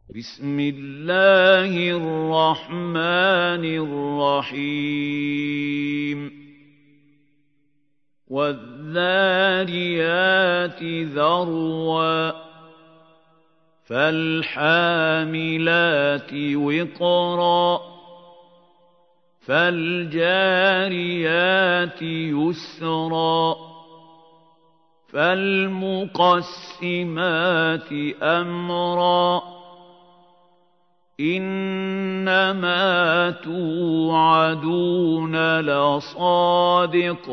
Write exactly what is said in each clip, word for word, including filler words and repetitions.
بسم الله الرحمن الرحيم والذاريات ذروا فالحاملات وقرا فالجاريات يسرا فالمقسمات أمرا إنما توعدون لصادق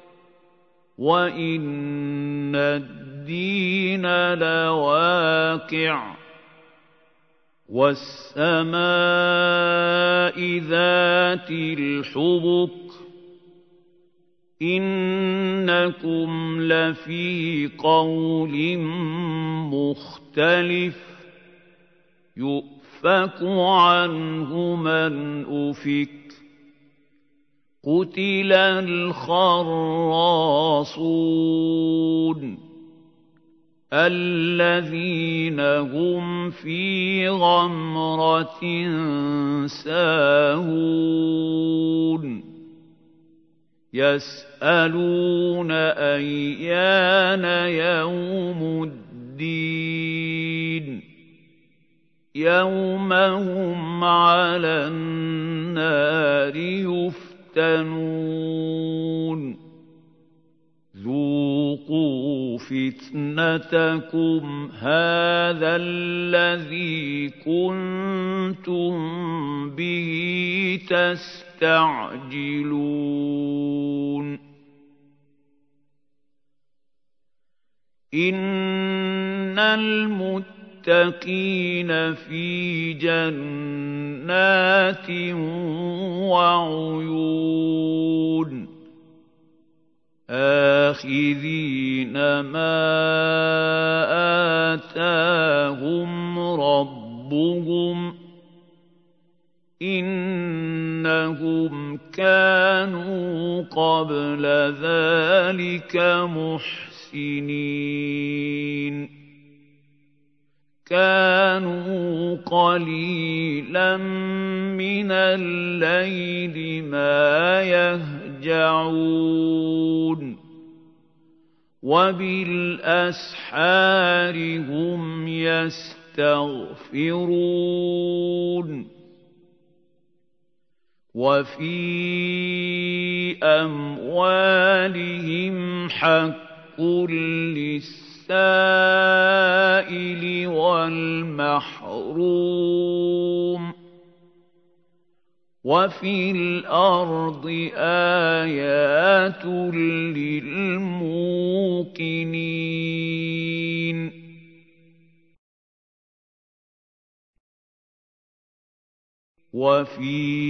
وإن الدين لواقع والسماء ذات الحبك إنكم لفي قول مختلف يؤفك عنه من أفك قتل الخراصون الذين هم في غمرة ساهون يسألون أيان يوم الدين يوم هم على النار يفتنون ذوقوا فتنتكم هذا الذي كنتم به تستعجلون إن المتقين في جنات وعيون آخذين ما آتاهم ربهم إنهم كانوا قبل ذلك محسنين كانوا قليلا من الليل ما يهجعون وبالأسحار هم يستغفرون وفي أموالهم حق للسائل والمحروم وفي الأرض آيات للموقنين وفي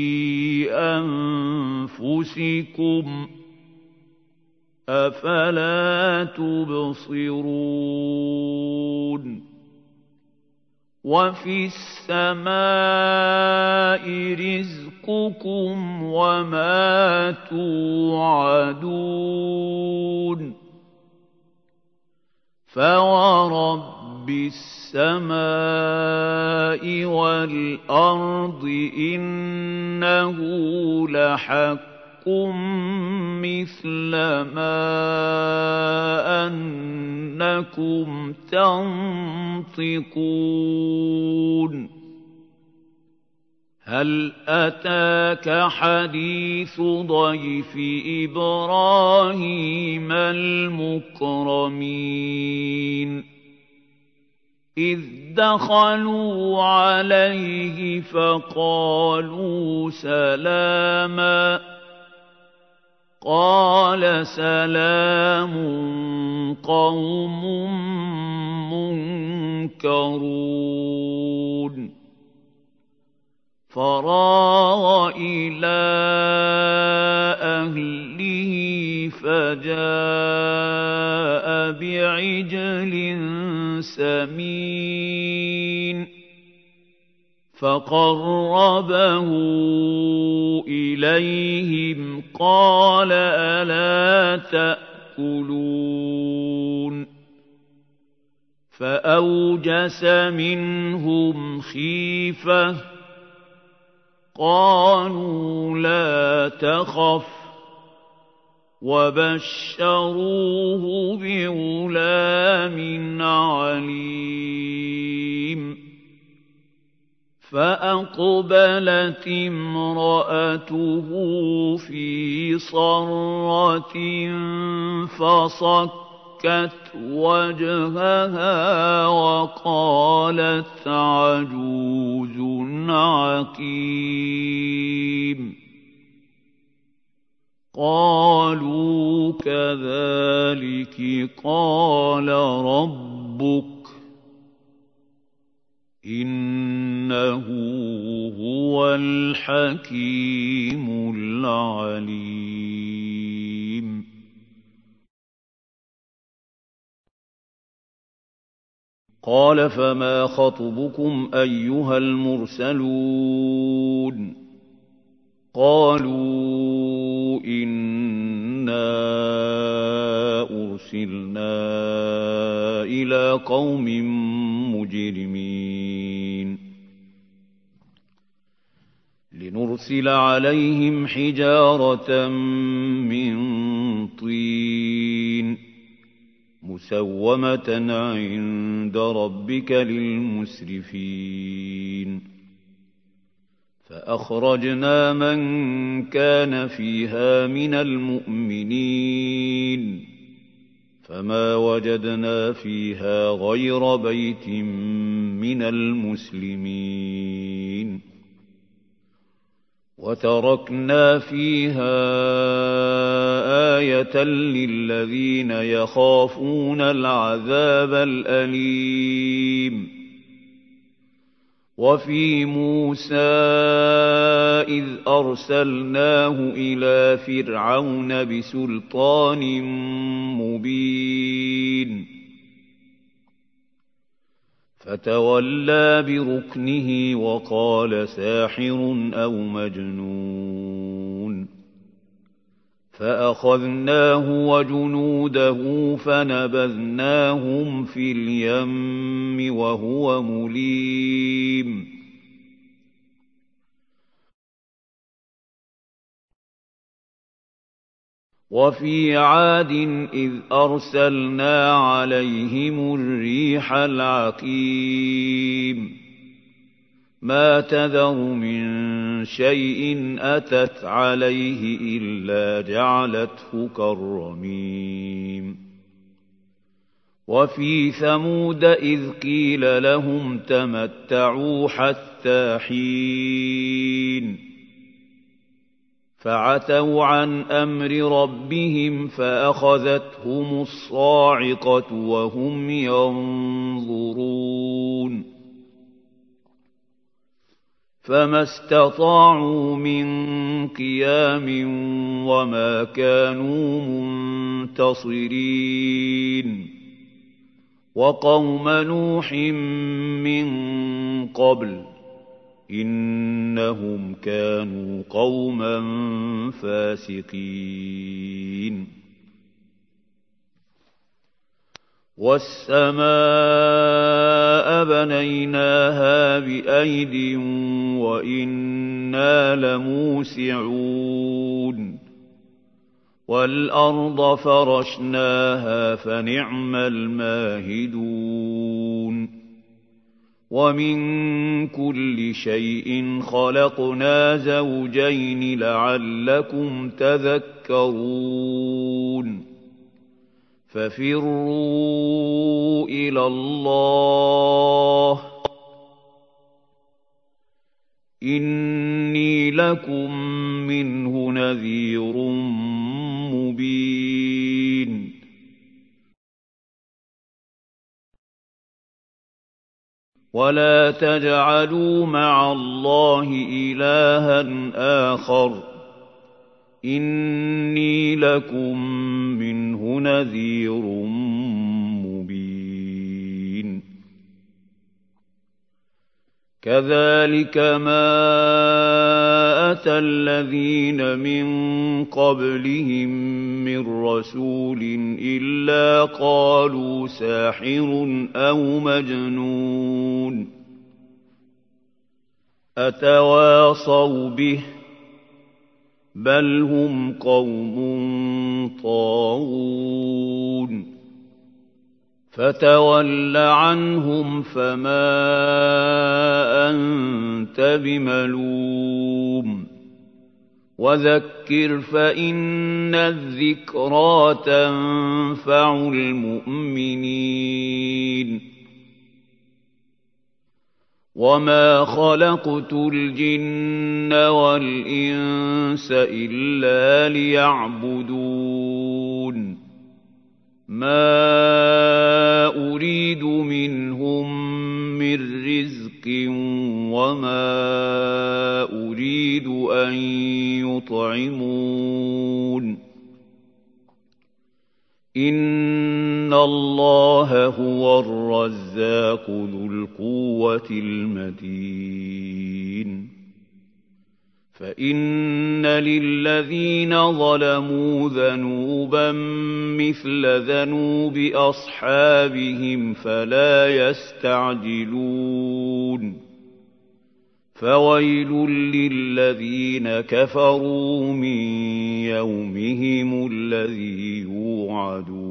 أنفسكم أفلا تبصرون وفي السماء رزقكم وما توعدون فورب السماء والأرض إنه لحق مثل ما أنكم تنطقون هل أتاك حديث ضيف إبراهيم المكرمين إذ دخلوا عليه فقالوا سلاما قال سلام قوم منكرون فراغ إلى أهله فجاء بعجل سمين فقربه إليهم قال ألا تأكلون فأوجس منهم خيفة قالوا لا تخف وبشروه بغلام عليم فأقبلت امرأته في صرة فصكت وجهها وقالت عجوز عقيم قالوا كذلك قال ربك إنه هو الحكيم العليم قال فما خطبكم أيها المرسلون قالوا إنا أرسلنا إلى قوم مجرمين لنرسل عليهم حجارة من طين مسومة عند ربك للمسرفين فأخرجنا من كان فيها من المؤمنين فما وجدنا فيها غير بيت من المسلمين وتركنا فيها آية للذين يخافون العذاب الأليم وفي موسى إذ أرسلناه إلى فرعون بسلطان مبين فتولى بركنه وقال ساحر أو مجنون فأخذناه وجنوده فنبذناهم في اليم وهو مليم وفي عاد إذ أرسلنا عليهم الريح العقيم ما تذر من شيء أتت عليه إلا جعلته كالرميم وفي ثمود إذ قيل لهم تمتعوا حتى حين فعتوا عن أمر ربهم فأخذتهم الصاعقة وهم ينظرون فما استطاعوا من قيام وما كانوا منتصرين وقوم نوح من قبل إنهم كانوا قوما فاسقين والسماء بنيناها بأيد وإنا لموسعون والأرض فرشناها فنعم الماهدون ومن كل شيء خلقنا زوجين لعلكم تذكرون ففروا إلى الله إني لكم منه نذير مبين ولا تجعلوا مع الله إلها آخر إني لكم منه نذير مبين كذلك ما أَتَى الَّذِينَ مِن قَبْلِهِم مِّن رَّسُولٍ إِلَّا قَالُوا سَاحِرٌ أَوْ مَجْنُونٌ أَتَوَاصَوْا بِهِ ۚ بَلْ هُمْ قَوْمٌ طَاغُونَ فَتَوَلَّ عَنْهُمْ فَمَا أَنتَ بِمَلُومٍ وَذَكِّرْ فَإِنَّ الذِّكْرَىٰ تَنفَعُ الْمُؤْمِنِينَ وَمَا خَلَقْتُ الْجِنَّ وَالْإِنسَ إِلَّا لِيَعْبُدُونِ مَا أُرِيدُ مِنْهُم مِّن رِّزْقٍ وَمَا أُرِيدُ أَن يُطْعِمُونِ إِنَّ اللَّهَ هُوَ الرَّزَّاقُ ذُو الْقُوَّةِ الْمَتِينُ فَإِنَّ لِلَّذِينَ ظَلَمُوا ذَنُوبًا مِّثْلَ ذَنُوبِ أَصْحَابِهِمْ فَلَا يَسْتَعْجِلُونِ فَوَيْلٌ لِّلَّذِينَ كَفَرُوا مِن يَوْمِهِمُ الَّذِي يُوعَدُونَ